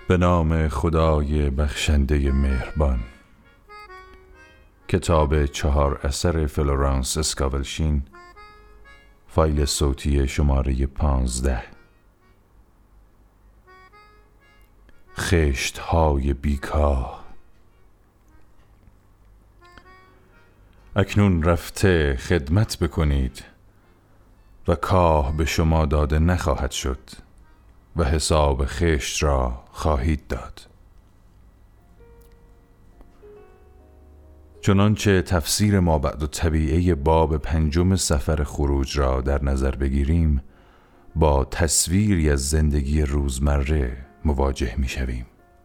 به نام خدای بخشنده مهربان. کتاب 4 اثر فلورانس اسکاولشین، فایل صوتی شماره 15. خشت‌های بیکاه. اکنون رفته خدمت بکنید و کاه به شما داده نخواهد شد و حساب خشت را خواهید داد. چنانچه تفسیر مابعد الطبیعه باب 5 سفر خروج را در نظر بگیریم، با تصویری از زندگی روزمره مواجه می شویم.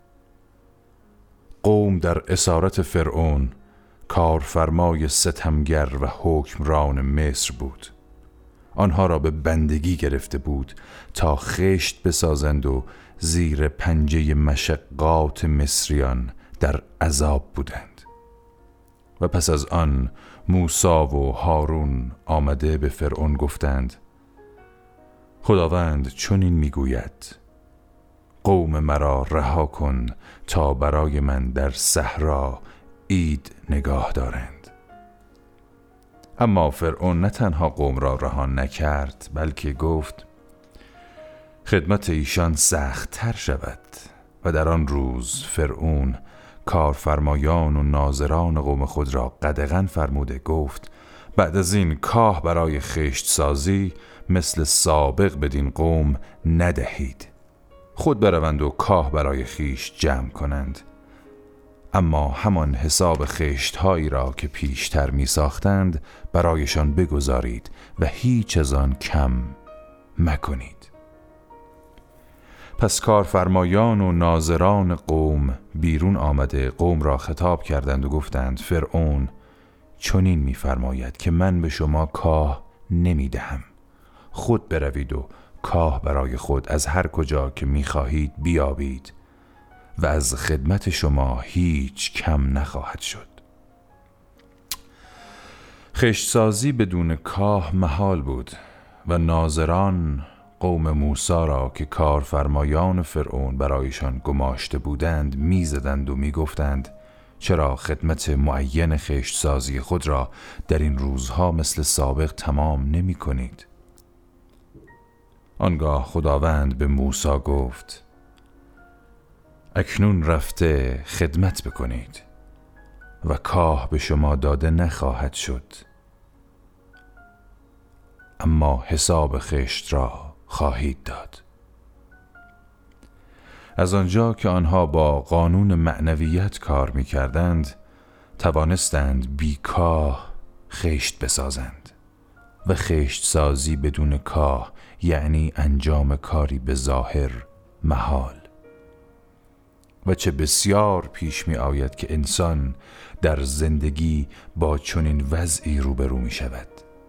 قوم در اسارت فرعون کارفرمای ستمگر و حکمران مصر بود. آنها را به بندگی گرفته بود تا خشت بسازند و زیر پنجه مشقات مصریان در عذاب بودند. و پس از آن موسی و هارون آمده به فرعون گفتند: خداوند چنین میگوید: قوم مرا رها کن تا برای من در صحرا عید نگاه دارند. اما فرعون نه تنها قوم را رها نکرد، بلکه گفت خدمت ایشان سخت تر شود. و در آن روز فرعون کارفرمایان و ناظران قوم خود را قدغن فرموده گفت: بعد از این کاه برای خشت سازی مثل سابق بدین قوم ندهید. خود بروند و کاه برای خیش جمع کنند، اما همان حساب خشت‌هایی را که پیشتر می ساختند برایشان بگذارید و هیچ از آن کم مکنید. پس کارفرمایان و ناظران قوم بیرون آمده قوم را خطاب کردند و گفتند: فرعون چنین می فرماید که من به شما کاه نمی دهم. خود بروید و کاه برای خود از هر کجا که می خواهید بیابید و از خدمت شما هیچ کم نخواهد شد. خشتسازی بدون کاه محال بود و ناظران قوم موسی را که کارفرمایان فرعون برایشان گماشته بودند میزدند و میگفتند: چرا خدمت معین خشتسازی خود را در این روزها مثل سابق تمام نمی کنید؟ آنگاه خداوند به موسی گفت: اکنون رفته خدمت بکنید و کاه به شما داده نخواهد شد، اما حساب خشت را خواهید داد. از آنجا که آنها با قانون معنویت کار می کردند، توانستند بی کاه خشت بسازند و خشت سازی بدون کاه یعنی انجام کاری به ظاهر محال. و چه بسیار پیش می آید که انسان در زندگی با چنین وضعی روبرو می شود.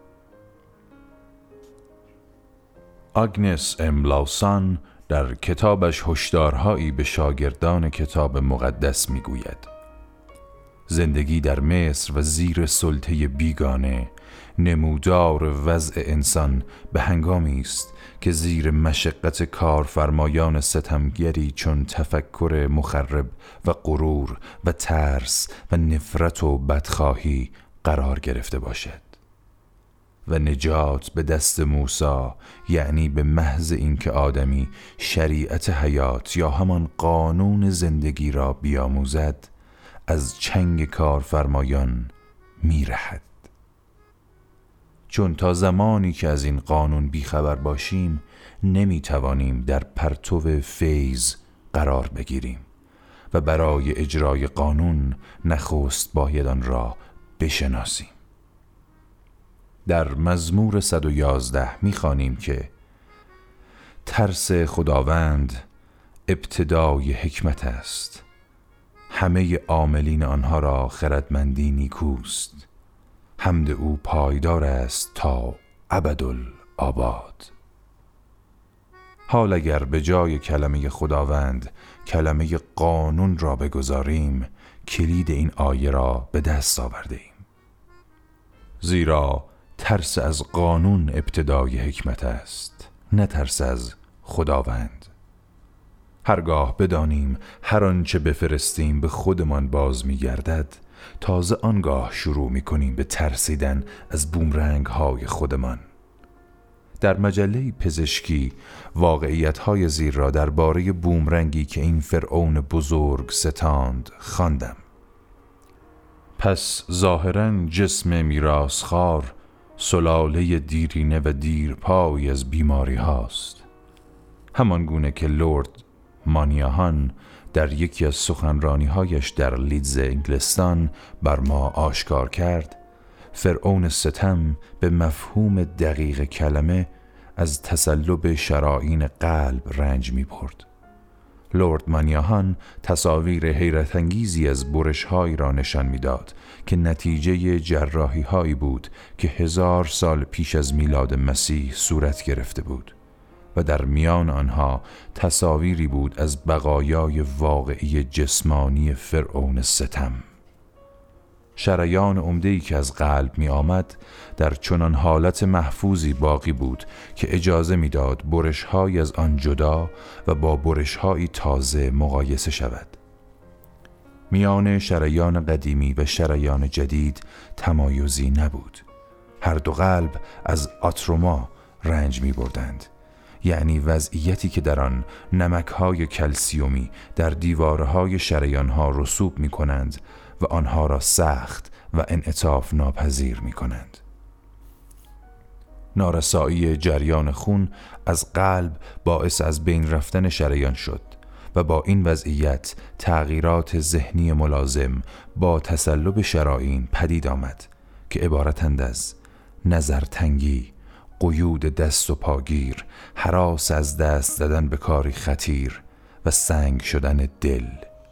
آگنس ام لاوسان در کتابش هشدارهایی به شاگردان کتاب مقدس می گوید: زندگی در مصر و زیر سلطه بیگانه نمودار وضع انسان به هنگامی است که زیر مشقت کارفرمایان ستمگری چون تفکر مخرب و غرور و ترس و نفرت و بدخواهی قرار گرفته باشد. و نجات به دست موسی یعنی به محض اینکه آدمی شریعت حیات یا همان قانون زندگی را بیاموزد، از چنگ کارفرمایان میرهد. چون تا زمانی که از این قانون بیخبر باشیم نمیتوانیم در پرتو فیض قرار بگیریم و برای اجرای قانون نخست باید آن را بشناسیم. در مزمور 111 می‌خوانیم که ترس خداوند ابتدای حکمت است، همه عاملین آنها را خردمندی نیکوست، حمد او پایدار است تا ابدالآباد. حال اگر به جای کلمه خداوند کلمه قانون را بگذاریم، کلید این آیه را به دست آورده ایم. زیرا ترس از قانون ابتدای حکمت است، نه ترس از خداوند. هرگاه بدانیم هر آنچه بفرستیم به خودمان باز می‌گردد، تازه آنگاه شروع می‌کنیم به ترسیدن از بومرنگ‌های خودمان. در مجله پزشکی واقعیت‌های زیر را درباره بومرنگی که این فرعون بزرگ ستاند خواندم. پس ظاهراً جسم میراث‌خوار سلاله دیرینه و دیرپای از بیماری هاست، همان گونه که لرد مانیاهان در یکی از سخنرانی‌هایش در لیدز انگلستان بر ما آشکار کرد. فرعون ستم به مفهوم دقیق کلمه از تسلب شرائین قلب رنج می برد. لرد مانیاهان تصاویر حیرت انگیزی از برش‌هایی را نشان می‌داد که نتیجه جراحی‌هایی بود که 1000 سال پیش از میلاد مسیح صورت گرفته بود و در میان آنها تصاویری بود از بقایای واقعی جسمانی فرعون ستم. شریان عمده‌ای که از قلب می آمد در چنان حالت محفوظی باقی بود که اجازه می داد برش‌هایی از آن جدا و با برش‌هایی تازه مقایسه شود. میان شریان قدیمی و شریان جدید تمایزی نبود. هر دو قلب از آتروما رنج می بردند، یعنی وضعیتی که در آن نمک‌های کلسیومی در دیوارهای شریان‌ها رسوب می کنند و آنها را سخت و انعطاف ناپذیر می کنند. نارسایی جریان خون از قلب باعث از بین رفتن شریان شد و با این وضعیت تغییرات ذهنی ملازم با تسلب شرائین پدید آمد که عبارتند از نظرتنگی، قیود دست و پاگیر، هراس از دست زدن به کاری خطیر و سنگ شدن دل.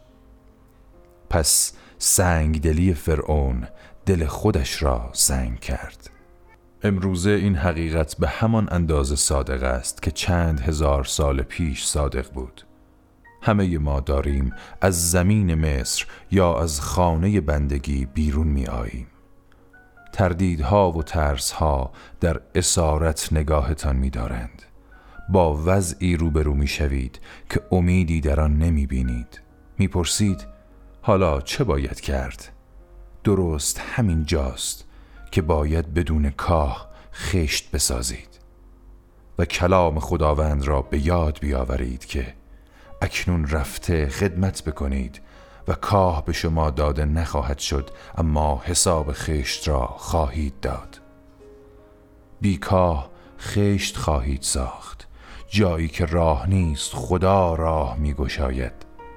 پس سنگدلی فرعون دل خودش را سنگ کرد. امروزه این حقیقت به همان اندازه صادق است که چند هزار سال پیش صادق بود. همه ما داریم از زمین مصر یا از خانه بندگی بیرون می آییم. تردیدها و ترسها در اسارت نگاهتان می دارند. با وضعی روبرو می شوید که امیدی در آن نمی بینید. می پرسید حالا چه باید کرد؟ درست همین جاست که باید بدون کاه خشت بسازید و کلام خداوند را به یاد بیاورید که اکنون رفته خدمت بکنید و کاه به شما داده نخواهد شد، اما حساب خشت را خواهید داد. بی کاه خشت خواهید ساخت، جایی که راه نیست خدا راه می گشاید.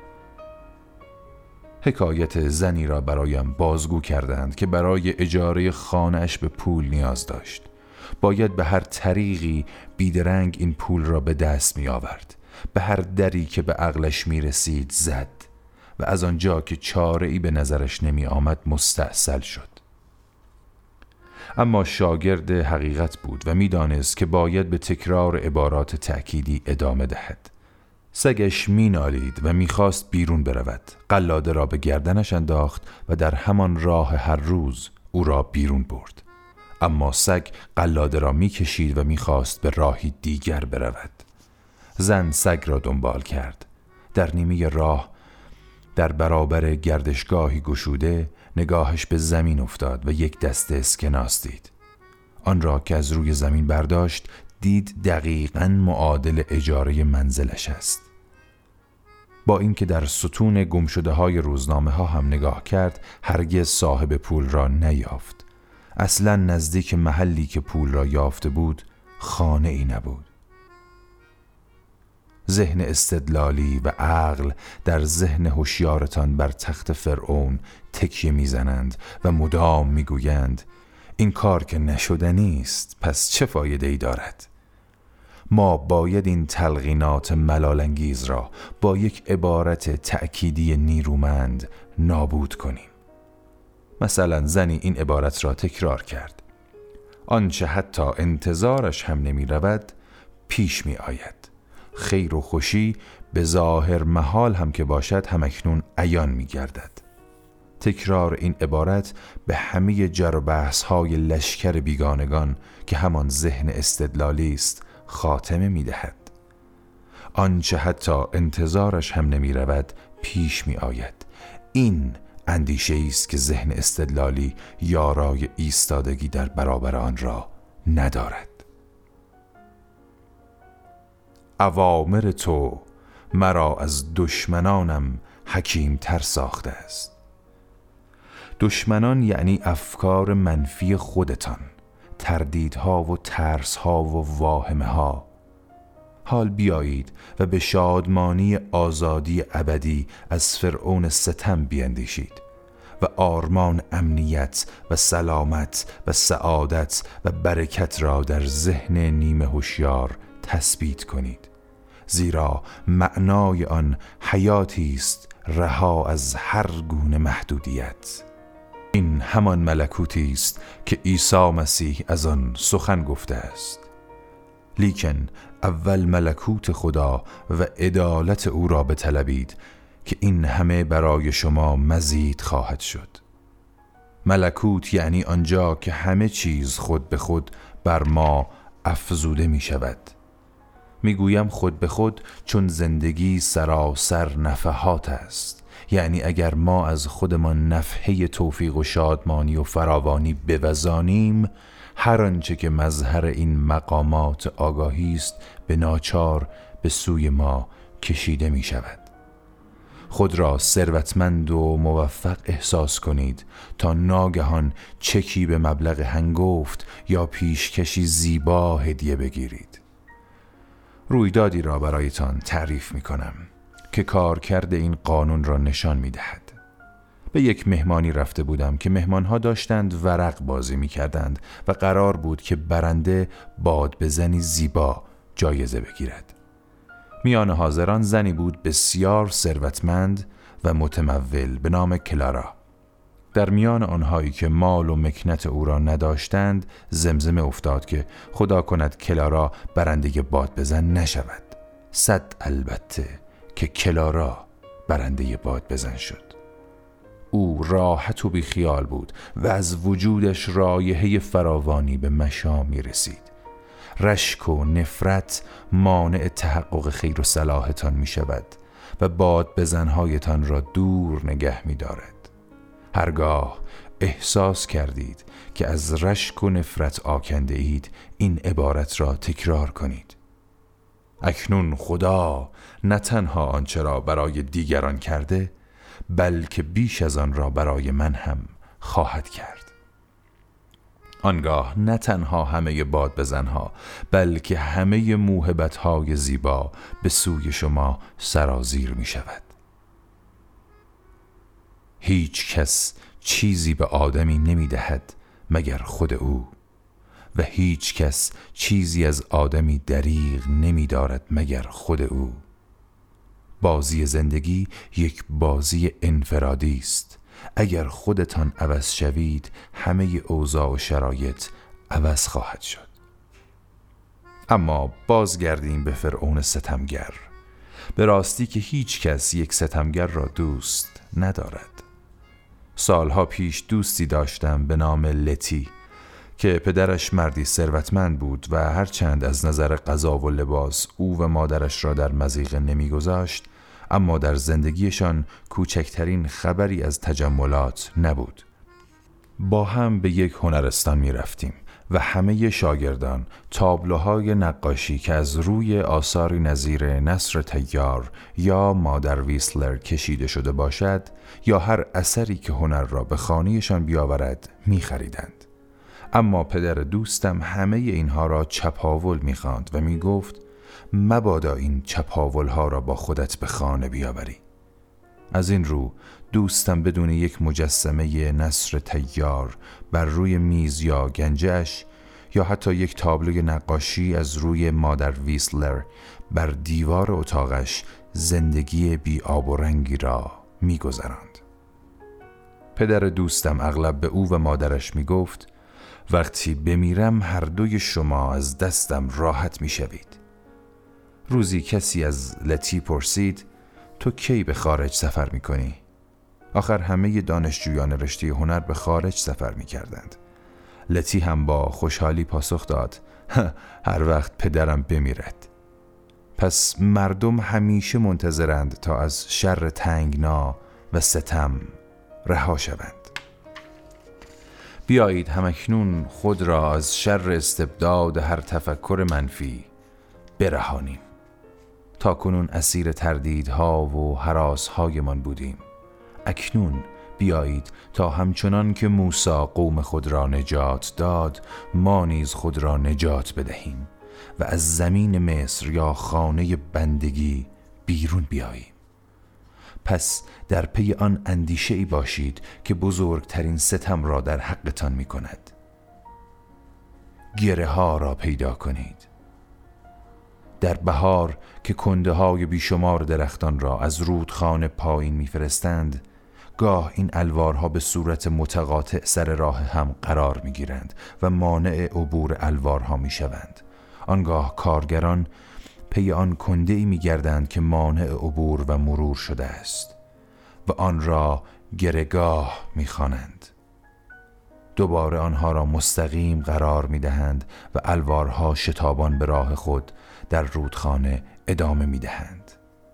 حکایت زنی را برایم بازگو کردند که برای اجاره خانه‌اش به پول نیاز داشت. باید به هر طریقی بیدرنگ این پول را به دست می آورد. به هر دری که به عقلش می رسید زد و از آنجا که چاره‌ای به نظرش نمی آمد مستعسل شد. اما شاگرد حقیقت بود و می دانست که باید به تکرار عبارات تأکیدی ادامه دهد. سگش می نالید و می خواست بیرون برود. قلاده را به گردنش انداخت و در همان راه هر روز او را بیرون برد. اما سگ قلاده را می کشید و می خواست به راهی دیگر برود. زن سگ را دنبال کرد. در نیمه راه در برابر گردشگاهی گشوده نگاهش به زمین افتاد و یک دسته اسکناس دید. آن را که از روی زمین برداشت دید دقیقاً معادل اجاره منزلش است. با اینکه در ستون گمشده های روزنامه ها هم نگاه کرد هرگز صاحب پول را نیافت. اصلاً نزدیک محلی که پول را یافته بود خانه ای نبود. ذهن استدلالی و عقل در ذهن هوشیارتان بر تخت فرعون تکیه میزنند و مدام میگویند این کار که نشدنی است، پس چه فایده ای دارد؟ ما باید این تلقینات ملال‌انگیز را با یک عبارت تأکیدی نیرومند نابود کنیم. مثلا زنی این عبارت را تکرار کرد: آنچه حتی انتظارش هم نمی رود پیش می آید. خیر و خوشی به ظاهر محال هم که باشد همکنون عیان می گردد. تکرار این عبارت به همه جر و بحث های لشکر بیگانگان که همان ذهن استدلالی است خاتمه می دهد. آنچه حتی انتظارش هم نمی رود پیش می آید. این اندیشه است که ذهن استدلالی یارای ایستادگی در برابر آن را ندارد. اوامر تو مرا از دشمنانم حکیم تر ساخته است. دشمنان یعنی افکار منفی خودتان، تردیدها و ترسها و واهمه ها. حال بیایید و به شادمانی آزادی ابدی از فرعون ستم بیندیشید و آرمان امنیت و سلامت و سعادت و برکت را در ذهن نیمه هوشیار تثبیت کنید، زیرا معنای آن حیاتی است رها از هر گونه محدودیت. این همان ملکوتی است که عیسی مسیح از آن سخن گفته است. لیکن اول ملکوت خدا و عدالت او را بطلبید که این همه برای شما مزید خواهد شد. ملکوت یعنی آنجا که همه چیز خود به خود بر ما افزوده می شود. می گویم خود به خود چون زندگی سراسر نفحات است. یعنی اگر ما از خودمان نفحه توفیق و شادمانی و فراوانی بوزانیم، هر آنچه که مظهر این مقامات آگاهی است به ناچار به سوی ما کشیده می شود. خود را ثروتمند و موفق احساس کنید تا ناگهان چکی به مبلغ هنگفت یا پیشکشی زیبا هدیه بگیرید. رویدادی را برایتان تعریف می کنم که کارکرد این قانون را نشان می دهد. به یک مهمانی رفته بودم که مهمانها داشتند ورق بازی می کردند و قرار بود که برنده باد بزنی زیبا جایزه بگیرد. میان حاضران زنی بود بسیار ثروتمند و متمول به نام کلارا. در میان آنهایی که مال و مکنت او را نداشتند زمزمه افتاد که خدا کند کلارا برنده باد بزن نشود. صد البته که کلارا برنده باد بزن شد. او راحت و بی خیال بود و از وجودش رایحه فراوانی به مشام می رسید. رشک و نفرت مانع تحقق خیر و صلاحتان می شود و باد بزنهایتان را دور نگه می دارد. هرگاه احساس کردید که از رشک و نفرت آکنده اید، این عبارت را تکرار کنید: اکنون خدا نه تنها آنچه را برای دیگران کرده، بلکه بیش از آن را برای من هم خواهد کرد. آنگاه نه تنها همه باد بزنها، بلکه همه موهبت‌های زیبا به سوی شما سرازیر می شود. هیچ کس چیزی به آدمی نمی دهد مگر خود او، و هیچ کس چیزی از آدمی دریغ نمی دارد مگر خود او. بازی زندگی یک بازی انفرادی است. اگر خودتان عوض شوید، همه اوضاع و شرایط عوض خواهد شد. اما بازگردیم به فرعون ستمگر. به راستی که هیچ کس یک ستمگر را دوست ندارد. سالها پیش دوستی داشتم به نام لتی که پدرش مردی ثروتمند بود و هرچند از نظر غذا و لباس او و مادرش را در مضیقه نمی‌گذاشت، اما در زندگیشان کوچکترین خبری از تجملات نبود. با هم به یک هنرستان می رفتیم و همه شاگردان تابلوهای نقاشی که از روی آثاری نظیر نصر طیار یا مادر ویسلر کشیده شده باشد یا هر اثری که هنر را به خانه‌شان بیاورد می خریدند. اما پدر دوستم همه اینها را چپاول می خواند و می گفت مبادا این چپاولها را با خودت به خانه بیاوری. از این رو دوستم بدون یک مجسمه نصر طیار بر روی میز یا گنجش یا حتی یک تابلوی نقاشی از روی مادر ویسلر بر دیوار اتاقش زندگی بی آب و رنگی را می گذراند. پدر دوستم اغلب به او و مادرش می گفت وقتی بمیرم هر دوی شما از دستم راحت می شوید. روزی کسی از لتی پرسید تو کی به خارج سفر می کنی؟ آخر همه دانشجویان رشته هنر به خارج سفر می کردند. لتی هم با خوشحالی پاسخ داد هر وقت پدرم بمیرد. پس مردم همیشه منتظرند تا از شر تنگنا و ستم رها شوند. بیایید همکنون خود را از شر استبداد هر تفکر منفی برهانیم. تا کنون اسیر تردیدها و هراس‌هایمان بودیم. اکنون بیایید تا همچنان که موسی قوم خود را نجات داد، ما نیز خود را نجات بدهیم و از زمین مصر یا خانه بندگی بیرون بیاییم. پس در پی آن اندیشه‌ای باشید که بزرگترین ستم را در حقتان می کند. گره ها را پیدا کنید. در بهار که کنده های بیشمار درختان را از رودخانه پایین میفرستند، گاه این الوارها به صورت متقاطع سر راه هم قرار می گیرند و مانع عبور الوارها می شوند. آنگاه کارگران پی آن کنده‌ای می گردند که مانع عبور و مرور شده است و آن را گرهگاه می خوانند. دوباره آنها را مستقیم قرار می دهند و الوارها شتابان به راه خود در رودخانه ادامه می دهند.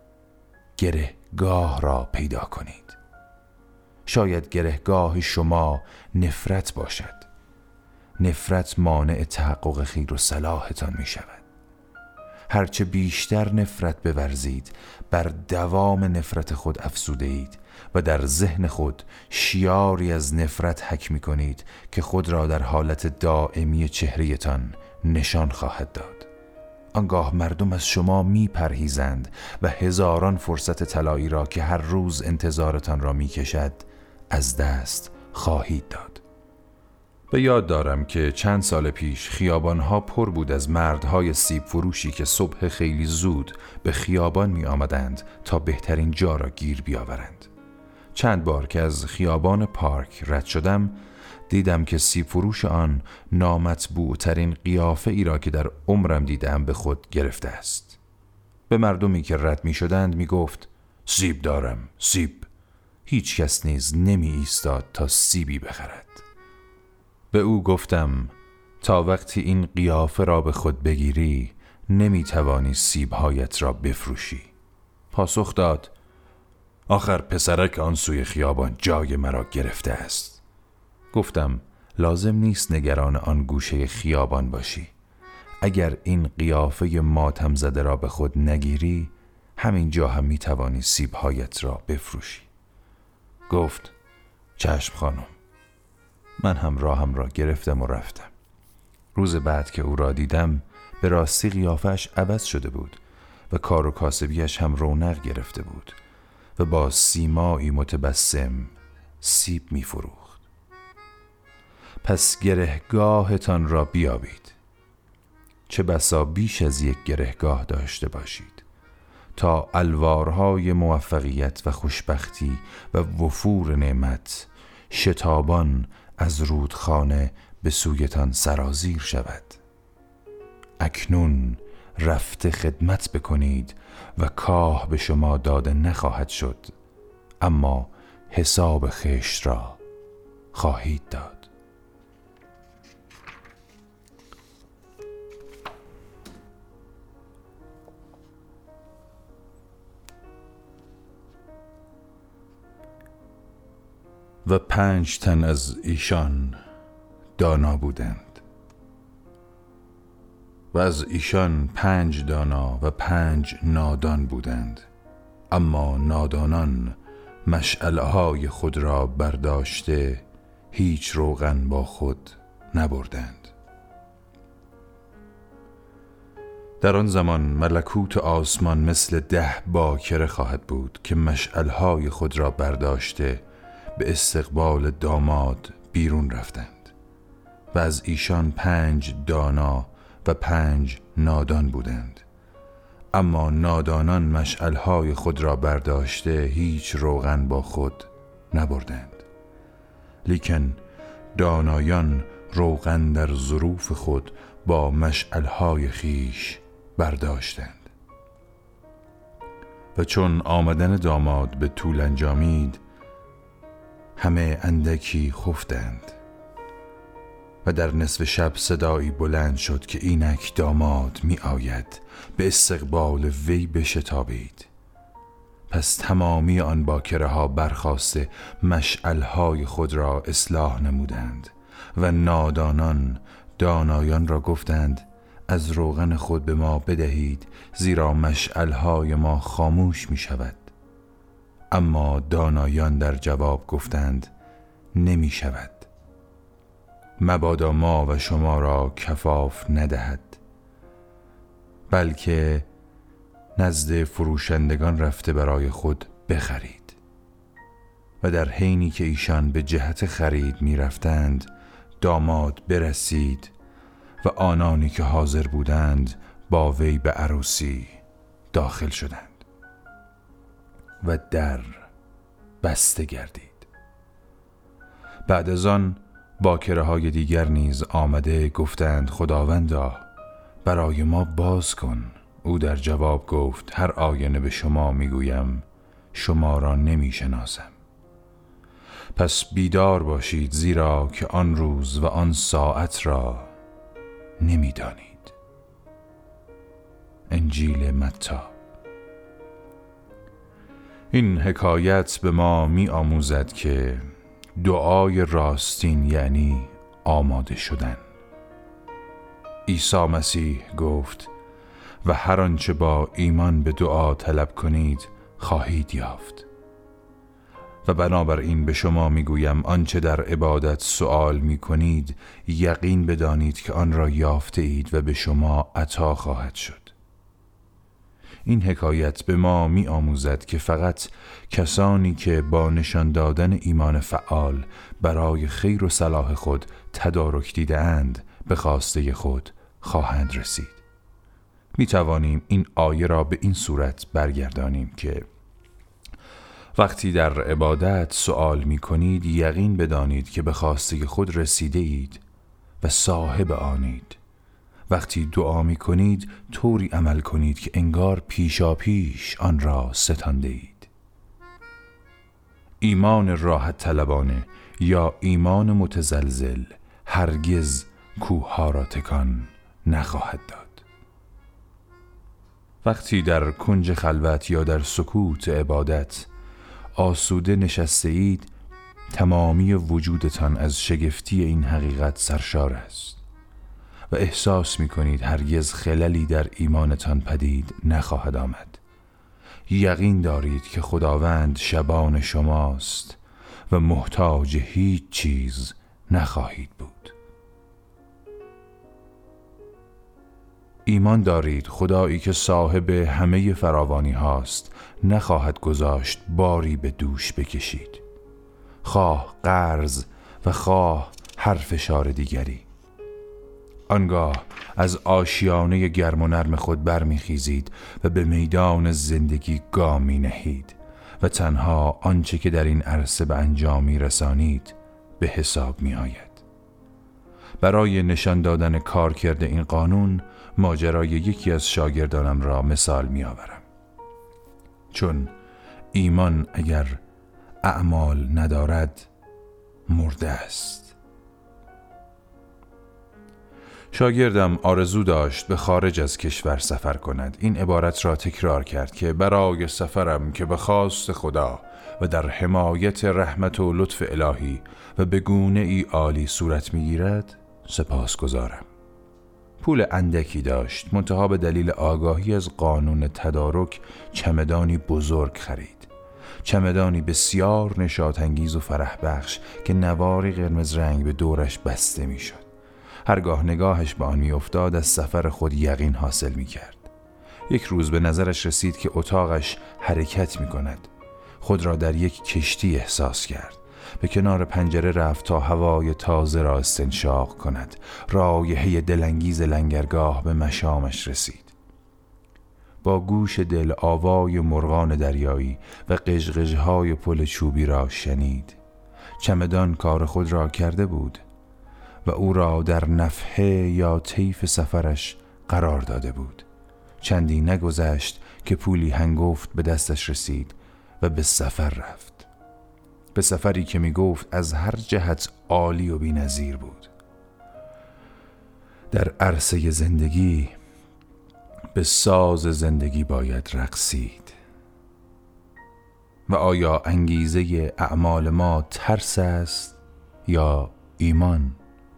گرهگاه را پیدا کنید. شاید گرهگاه شما نفرت باشد. نفرت مانع تحقق خیر و صلاحتان می شود. هرچه بیشتر نفرت بورزید، بر دوام نفرت خود افزوده اید و در ذهن خود شیاری از نفرت حک می کنید که خود را در حالت دائمی چهره‌تان نشان خواهد داد. آنگاه مردم از شما می پرهیزند و هزاران فرصت طلایی را که هر روز انتظارتان را می کشد از دست خواهید داد. به یاد دارم که چند سال پیش خیابانها پر بود از مردهای سیب فروشی که صبح خیلی زود به خیابان می آمدند تا بهترین جا را گیر بیاورند. چند بار که از خیابان پارک رد شدم، دیدم که سیب فروش آن نامطبوع ترین قیافه ای را که در عمرم دیدم به خود گرفته است. به مردمی که رد می شدند می گفت: سیب دارم، سیب. هیچ کس نیز نمی ایستاد تا سیبی بخرد. به او گفتم: تا وقتی این قیافه را به خود بگیری نمی توانی سیبهایت را بفروشی. پاسخ داد: آخر پسرک آن سوی خیابان جای مرا گرفته است. گفتم: لازم نیست نگران آن گوشه خیابان باشی. اگر این قیافه ماتم زده را به خود نگیری، همین جا هم می توانی سیبهایت را بفروشی. گفت: چشم خانم. من هم راهم را گرفتم و رفتم. روز بعد که او را دیدم، به راستی قیافه‌اش عوض شده بود و کار و کاسبیش هم رونق گرفته بود و با سیمایی متبسم سیب می فروخت. پس گرهگاهتان را بیابید. چه بسا بیش از یک گرهگاه داشته باشید تا الوارهای موفقیت و خوشبختی و وفور نعمت شتابان از رودخانه به سویتان سرازیر شود. اکنون رفته خدمت بکنید و کاه به شما داده نخواهد شد، اما حساب خشت را خواهید داد. و 5 تن از ایشان دانا بودند و از ایشان 5 دانا و 5 نادان بودند. اما نادانان مشعلهای خود را برداشته هیچ روغن با خود نبردند. در آن زمان ملکوت آسمان مثل 10 باکره خواهد بود که مشعلهای خود را برداشته به استقبال داماد بیرون رفتند و از ایشان 5 دانا و 5 نادان بودند. اما نادانان مشعلهای خود را برداشته هیچ روغن با خود نبردند. لیکن دانایان روغن در ظروف خود با مشعلهای خیش برداشتند. و چون آمدن داماد به طول انجامید، همه اندکی خفتند و در نصف شب صدایی بلند شد که اینک داماد می آید، به استقبال وی بشتابید. پس تمامی آن باکره ها برخاسته مشعلهای خود را اصلاح نمودند و نادانان دانایان را گفتند از روغن خود به ما بدهید، زیرا مشعلهای ما خاموش می شود. اما دانایان در جواب گفتند نمی شود، مبادا ما و شما را کفاف ندهد، بلکه نزد فروشندگان رفته برای خود بخرید. و در حینی که ایشان به جهت خرید می رفتند، داماد برسید و آنانی که حاضر بودند با وی به عروسی داخل شدند و در بسته گردید. بعد از آن باکره های دیگر نیز آمده گفتند خداوندا برای ما باز کن. او در جواب گفت هر آینه به شما میگویم شما را نمیشناسم. پس بیدار باشید، زیرا که آن روز و آن ساعت را نمیدانید. انجیل متی. این حکایت به ما می آموزد که دعای راستین یعنی آماده شدن. عیسی مسیح گفت و هر آنچه با ایمان به دعا طلب کنید خواهید یافت. و بنابراین به شما میگویم آنچه در عبادت سؤال می کنید یقین بدانید که آن را یافته اید و به شما عطا خواهد شد. این حکایت به ما می آموزد که فقط کسانی که با نشان دادن ایمان فعال برای خیر و صلاح خود تدارک دیده‌اند به خواسته خود خواهند رسید. می توانیم این آیه را به این صورت برگردانیم که وقتی در عبادت سؤال می کنید یقین بدانید که به خواسته خود رسیده اید و صاحب آنید. وقتی دعا می کنید طوری عمل کنید که انگار پیشا پیش آن را ستانده اید. ایمان راحت طلبانه یا ایمان متزلزل هرگز کوه‌ها را تکان نخواهد داد. وقتی در کنج خلوت یا در سکوت عبادت آسوده نشسته اید تمامی وجودتان از شگفتی این حقیقت سرشار است و احساس می کنید هرگز خللی در ایمانتان پدید نخواهد آمد. یقین دارید که خداوند شبان شماست و محتاج هیچ چیز نخواهید بود. ایمان دارید خدایی که صاحب همه فراوانی هاست نخواهد گذاشت باری به دوش بکشید، خواه قرض و خواه هر فشار دیگری. آنگاه از آشیانه گرم و نرم خود برمیخیزید و به میدان زندگی گام می‌نهید و تنها آنچه که در این عرصه به انجام می‌رسانید به حساب می‌آید. برای نشان دادن کارکرد این قانون ماجرای یکی از شاگردانم را مثال می‌آورم. چون ایمان اگر اعمال ندارد مرده است. شاگردم آرزو داشت به خارج از کشور سفر کند. این عبارت را تکرار کرد که برای سفرم که به خواست خدا و در حمایت رحمت و لطف الهی و به گونه ای عالی صورت می‌گیرد سپاسگزارم. پول اندکی داشت، منتها به دلیل آگاهی از قانون تدارک چمدانی بزرگ خرید. چمدانی بسیار نشاط‌انگیز و فرح بخش که نواری قرمز رنگ به دورش بسته می شد. هرگاه نگاهش به آن می افتاد از سفر خود یقین حاصل می کرد. یک روز به نظرش رسید که اتاقش حرکت می کند. خود را در یک کشتی احساس کرد. به کنار پنجره رفت تا هوای تازه را استنشاق کند. رایحه دلانگیز لنگرگاه به مشامش رسید. با گوش دل آوای مرغان دریایی و قژقژهای پل چوبی را شنید. چمدان کار خود را کرده بود و او را در نفحه یا طیف سفرش قرار داده بود. چندی نگذشت که پولی هنگفت به دستش رسید و به سفر رفت. به سفری که می گفت از هر جهت عالی و بی‌نظیر بود. در عرصه زندگی به ساز زندگی باید رقصید. و آیا انگیزه اعمال ما ترس است یا ایمان؟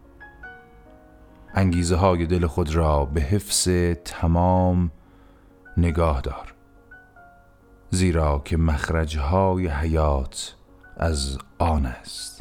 انگیزه های دل خود را به حفظ تمام نگاه دار، زیرا که مخرجهای حیات از آن است.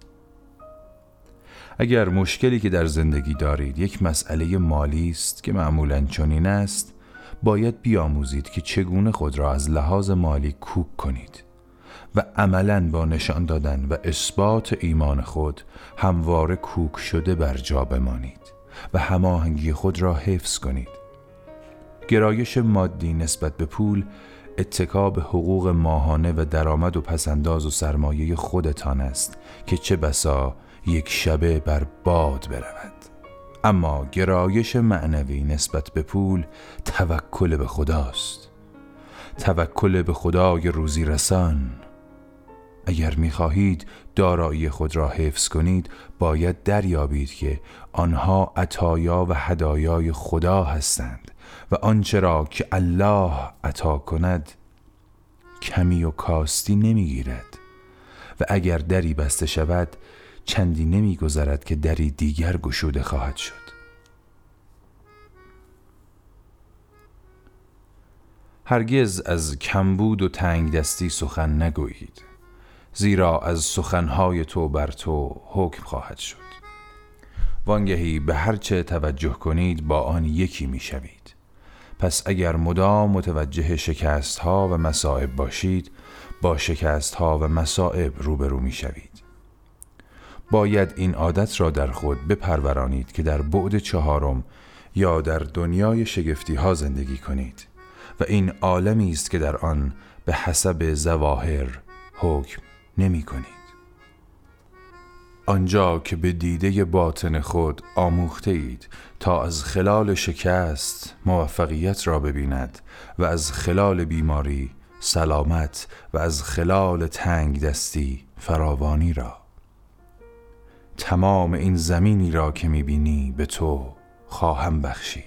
اگر مشکلی که در زندگی دارید یک مسئله مالی است که معمولاً چنین است، باید بیاموزید که چگونه خود را از لحاظ مالی کوک کنید و عملاً با نشان دادن و اثبات ایمان خود همواره کوک شده بر جا بمانید و هماهنگی خود را حفظ کنید. گرایش مادی نسبت به پول اتکا به حقوق ماهانه و درآمد و پسنداز و سرمایه خودتان است که چه بسا یک شبه بر باد برود. اما گرایش معنوی نسبت به پول توکل به خداست، توکل به خدای روزی رسان. اگر می‌خواهید دارایی خود را حفظ کنید، باید دریابید که آنها عطایا و هدایای خدا هستند و آنچه را که الله عطا کند کمی و کاستی نمیگیرد و اگر دری بسته شود چندی نمیگذرد که دری دیگر گشوده خواهد شد. هرگز از کمبود و تنگ دستی سخن نگویید، زیرا از سخنهای تو بر تو حکم خواهد شد. وانگهی به هرچه توجه کنید با آن یکی میشوید. پس اگر مدام متوجه شکستها و مصائب باشید، با شکستها و مصائب روبرو میشوید. باید این عادت را در خود بپرورانید که در بعد چهارم یا در دنیای شگفتی‌ها زندگی کنید و این عالمی است که در آن به حسب ظواهر حکم نمی کنید. آنجا که به دیده باطن خود آموخته اید تا از خلال شکست موفقیت را ببیند و از خلال بیماری سلامت و از خلال تنگ دستی فراوانی را. تمام این زمینی را که می‌بینی به تو خواهم بخشید.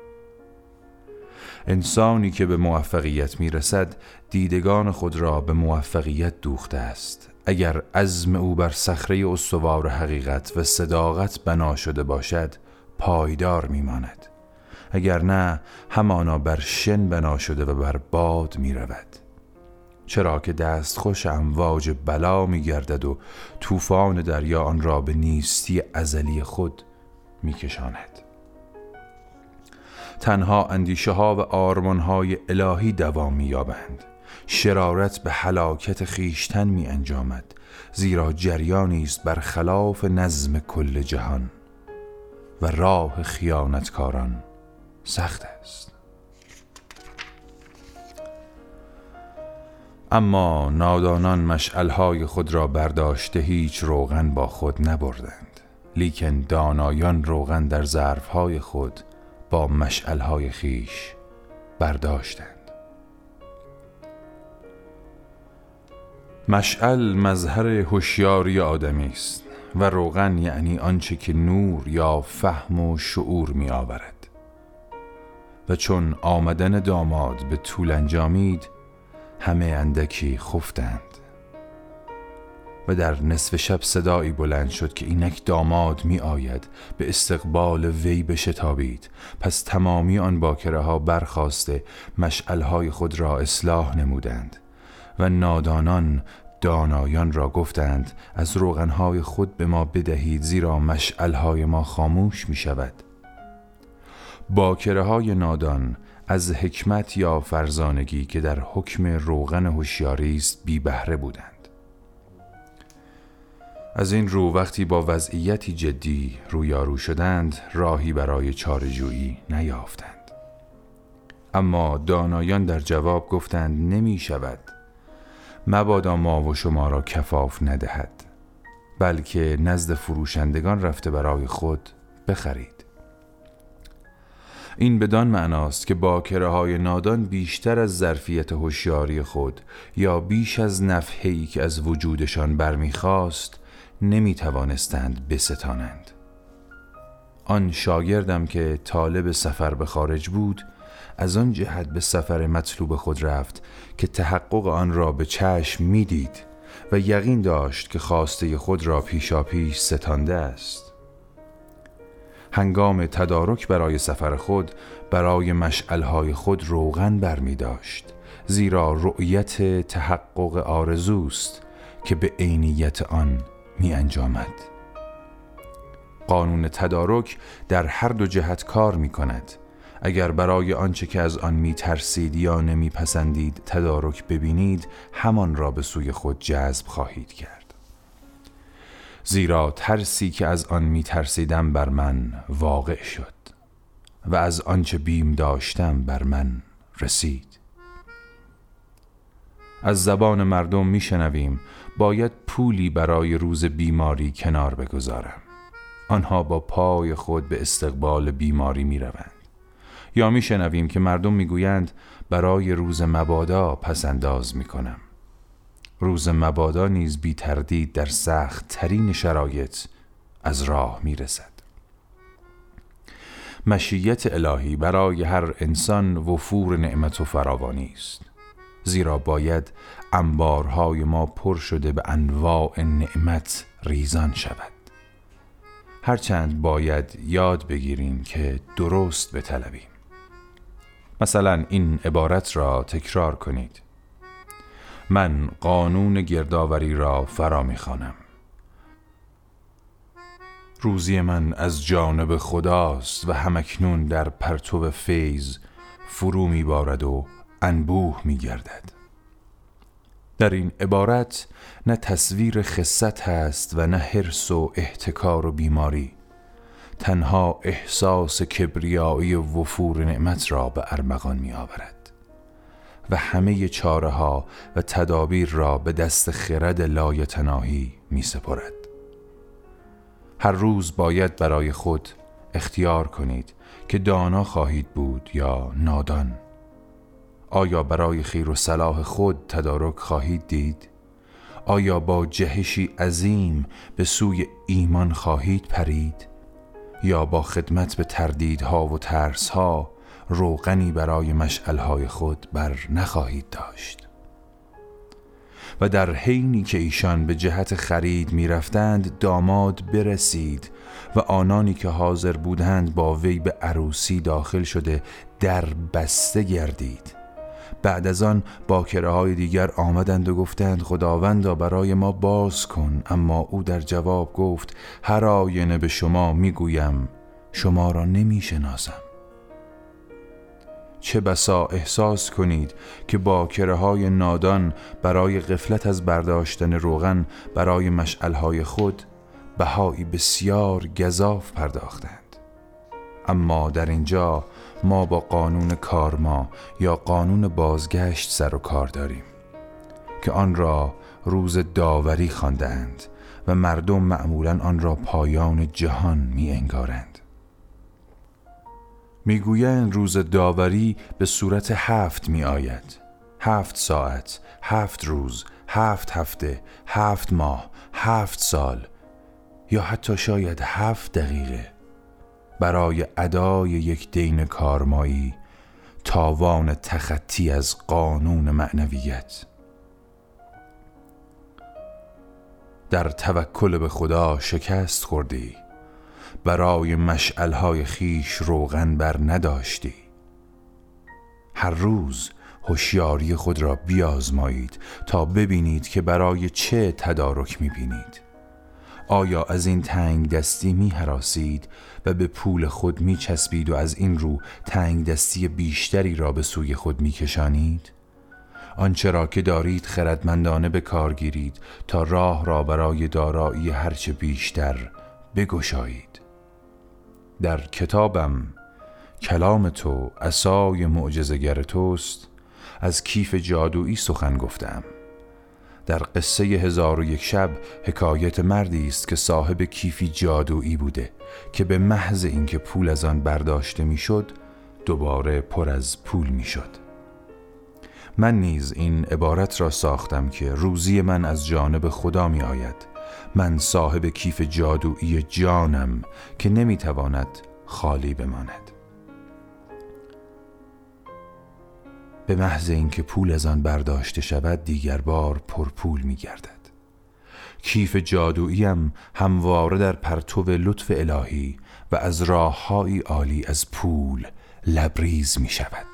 انسانی که به موفقیت میرسد دیدگان خود را به موفقیت دوخته است. اگر عزم او بر صخره استوار حقیقت و صداقت بنا شده باشد پایدار میماند، اگر نه همانا بر شن بنا شده و بر باد میرود. چرا که دستخوش امواج بلا میگردد و طوفان دریا آن را به نیستی ازلی خود میکشاند. تنها اندیشه ها و آرمان های الهی دوام می‌یابند. شرارت به هلاکت خیشتن می انجامد، زیرا جریانی است برخلاف نظم کل جهان و راه خیانتکاران سخت است. اما نادانان مشعل‌های خود را برداشته هیچ روغن با خود نبردند، لیکن دانایان روغن در ظرف‌های خود با مشعل‌های خیش برداشتند. مشعل مظهر هوشیاری آدمی است و روغن یعنی آنچه که نور یا فهم و شعور می آورد. و چون آمدن داماد به طول انجامید همه اندکی خفتند و در نصف شب صدایی بلند شد که اینک داماد می آید. به استقبال وی بشتابید. پس تمامی آن باکره ها برخاسته مشعلهای خود را اصلاح نمودند و نادانان دانایان را گفتند از روغنهای خود به ما بدهید، زیرا مشعلهای ما خاموش می شود. باکره های نادان از حکمت یا فرزانگی که در حکم روغن هوشیاری است بی بهره بودند. از این رو وقتی با وضعیتی جدی رویارو شدند راهی برای چاره‌جویی نیافتند. اما دانایان در جواب گفتند نمی شود. مبادا ما و شما را کفاف ندهد، بلکه نزد فروشندگان رفته برای خود بخرید. این بدان معناست که باکره های نادان بیشتر از ظرفیت هوشیاری خود یا بیش از نفعی که از وجودشان برمیخواست نمی توانستند بستانند. آن شاگردم که طالب سفر به خارج بود از آن جهت به سفر مطلوب خود رفت که تحقق آن را به چشم می‌دید و یقین داشت که خواسته خود را پیشاپیش ستانده است. هنگام تدارک برای سفر خود برای مشعل‌های خود روغن برمی داشت، زیرا رؤیت تحقق آرزوست که به عینیت آن می انجامد. قانون تدارک در هر دو جهت کار می کند. اگر برای آنچه که از آن می ترسید یا نمی پسندید تدارک ببینید، همان را به سوی خود جذب خواهید کرد. زیرا ترسی که از آن می ترسیدم بر من واقع شد و از آنچه بیم داشتم بر من رسید. از زبان مردم می شنویم باید پولی برای روز بیماری کنار بگذارم. آنها با پای خود به استقبال بیماری می روند. یا می شنویم که مردم می گویند برای روز مبادا پس انداز می کنم. روز مبادا نیز بی تردید در سخت ترین شرایط از راه می رسد. مشیت الهی برای هر انسان وفور نعمت و فراوانی است، زیرا باید انبارهای ما پر شده به انواع نعمت ریزان شود. هرچند باید یاد بگیریم که درست بطلبیم. مثلا این عبارت را تکرار کنید: من قانون گردآوری را فرا می‌خوانم. روزی من از جانب خداست و همکنون در پرتو فیض فرو می‌بارد و انبوه می‌گردد. در این عبارت نه تصویر خست هست و نه حرص و احتکار و بیماری، تنها احساس کبریایی و وفور نعمت را به ارمغان می آورد و همه چاره ها و تدابیر را به دست خرد لایتناهی می سپرد. هر روز باید برای خود اختیار کنید که دانا خواهید بود یا نادان. آیا برای خیر و صلاح خود تدارک خواهید دید؟ آیا با جهشی عظیم به سوی ایمان خواهید پرید؟ یا با خدمت به تردیدها و ترسها روغنی برای مشعلهای خود بر نخواهید داشت؟ و در حینی که ایشان به جهت خرید می رفتند داماد برسید و آنانی که حاضر بودند با وی به عروسی داخل شده در بسته گردید. بعد از آن باکره‌های دیگر آمدند و گفتند خداوندا برای ما باز کن، اما او در جواب گفت هر آینه به شما میگویم شما را نمیشناسم. چه بسا احساس کنید که باکره‌های نادان برای غفلت از برداشتن روغن برای مشعل‌های خود بهایی بسیار گزاف پرداختند. اما در اینجا ما با قانون کارما یا قانون بازگشت سر و کار داریم که آن را روز داوری خواندند و مردم معمولاً آن را پایان جهان می انگارند. می گویند روز داوری به صورت 7 می آید: 7 ساعت، 7 روز، 7 هفته، 7 ماه، 7 سال یا حتی شاید 7 دقیقه برای ادای یک دین کارمایی، تاوان تخطی از قانون معنویت. در توکل به خدا شکست خوردی، برای مشعلهای خیش روغن بر نداشتی. هر روز هوشیاری خود را بیازمایید تا ببینید که برای چه تدارک می‌بینید. آیا از این تنگ دستی می هراسید و به پول خود می چسبید و از این رو تنگ دستی بیشتری را به سوی خود می کشانید؟ آنچه را که دارید خردمندانه به کار گیرید تا راه را برای دارایی هرچه بیشتر بگشایید. در کتابم کلام تو عصای معجزه‌گر توست از کیف جادویی سخن گفتم. در قصه 1001 شب حکایت مردی است که صاحب کیفی جادویی بوده که به محض اینکه پول از آن برداشته میشد دوباره پر از پول میشد. من نیز این عبارت را ساختم که روزی من از جانب خدا می آید من صاحب کیف جادویی جانم که نمیتواند خالی بماند. به محض اینکه پول از آن برداشته شود دیگر بار پرپول می‌گردد. کیف جادوییم همواره در پرتو لطف الهی و از راه‌هایی عالی از پول لبریز می‌شود.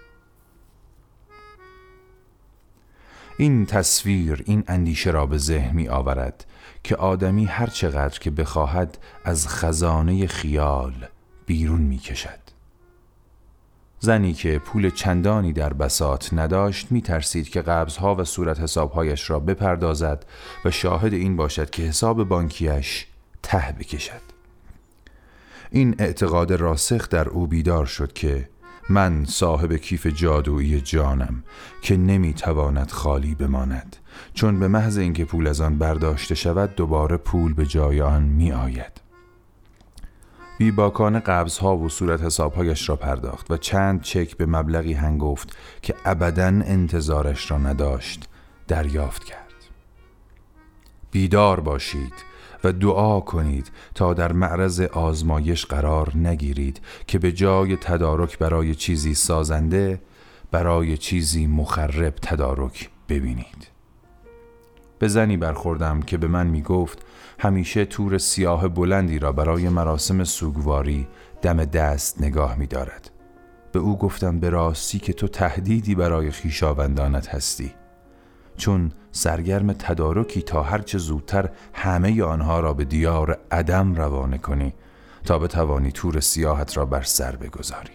این تصویر این اندیشه را به ذهن می آورد که آدمی هر چقدر که بخواهد از خزانه خیال بیرون می کشد. زنی که پول چندانی در بساط نداشت می ترسید که قبضها و صورت حسابهایش را بپردازد و شاهد این باشد که حساب بانکیش ته بکشد. این اعتقاد راسخ در او بیدار شد که من صاحب کیف جادویی جانم که نمیتواند خالی بماند، چون به محض اینکه پول از آن برداشته شود دوباره پول به جای آن می آید. بیباکانه قبضها و صورت حسابهایش را پرداخت و چند چک به مبلغی هنگفت که ابداً انتظارش را نداشت دریافت کرد. بیدار باشید و دعا کنید تا در معرض آزمایش قرار نگیرید که به جای تدارک برای چیزی سازنده برای چیزی مخرب تدارک ببینید. به زنی برخوردم که به من می گفت همیشه تور سیاه بلندی را برای مراسم سوگواری دم دست نگاه می دارد. به او گفتم به راستی که تو تهدیدی برای خویشاوندانت هستی، چون سرگرم تدارکی تا هرچه زودتر همه آنها را به دیار عدم روانه کنی تا بتوانی تور سیاحت را بر سر بگذاری.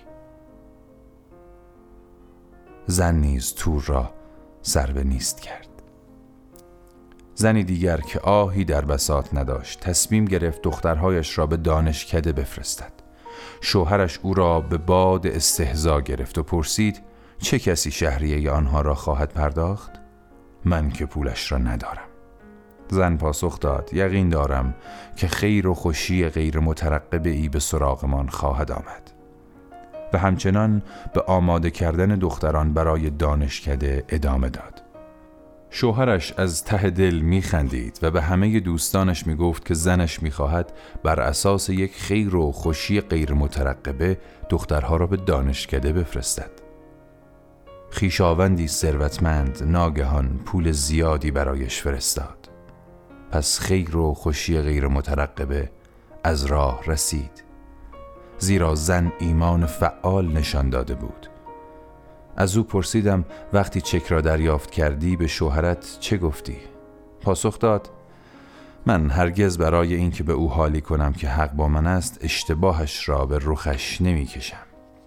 زن نیز تور را سر به نیست کرد. زنی دیگر که آهی در بساط نداشت تصمیم گرفت دخترهایش را به دانشکده بفرستد. شوهرش او را به باد استهزا گرفت و پرسید چه کسی شهریه آنها را خواهد پرداخت؟ من که پولش را ندارم. زن پاسخ داد یقین دارم که خیر و خوشی غیر مترقبه ای به سراغمان خواهد آمد. و همچنان به آماده کردن دختران برای دانشکده ادامه داد. شوهرش از ته دل میخندید و به همه دوستانش میگفت که زنش میخواهد بر اساس یک خیر و خوشی غیر مترقبه دخترها را به دانشکده بفرستد. خویشاوندی ثروتمند ناگهان پول زیادی برایش فرستاد. پس خیر و خوشی غیر مترقبه از راه رسید، زیرا زن ایمان فعال نشان داده بود. از او پرسیدم وقتی چک را دریافت کردی به شوهرت چه گفتی؟ پاسخ داد من هرگز برای این که به او حالی کنم که حق با من است اشتباهش را به رخش نمی کشم.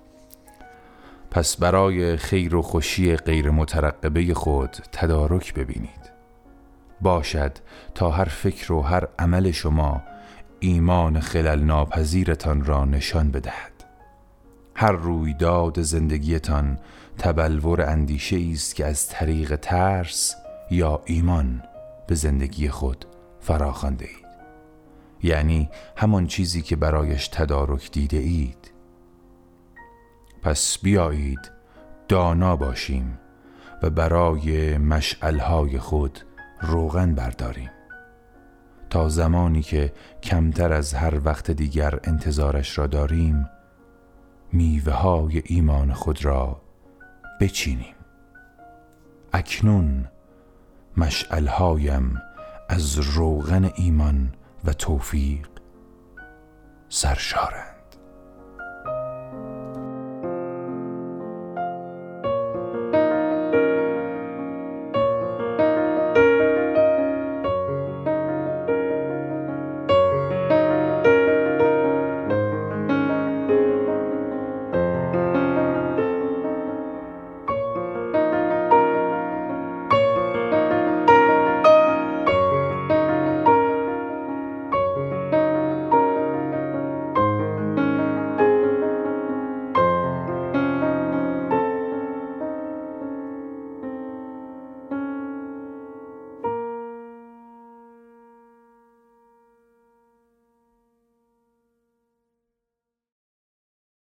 پس برای خیر و خوشی غیر مترقبه خود تدارک ببینید. باشد تا هر فکر و هر عمل شما ایمان خلل ناپذیرتان را نشان بدهد. هر رویداد زندگیتان تبلور اندیشه است که از طریق ترس یا ایمان به زندگی خود فراخوانده اید. یعنی همان چیزی که برایش تدارک دیده اید. پس بیایید دانا باشیم و برای مشعلهای خود روغن برداریم تا زمانی که کمتر از هر وقت دیگر انتظارش را داریم میوه های ایمان خود را بچینیم. اکنون مشعلهایم از روغن ایمان و توفیق سرشارند.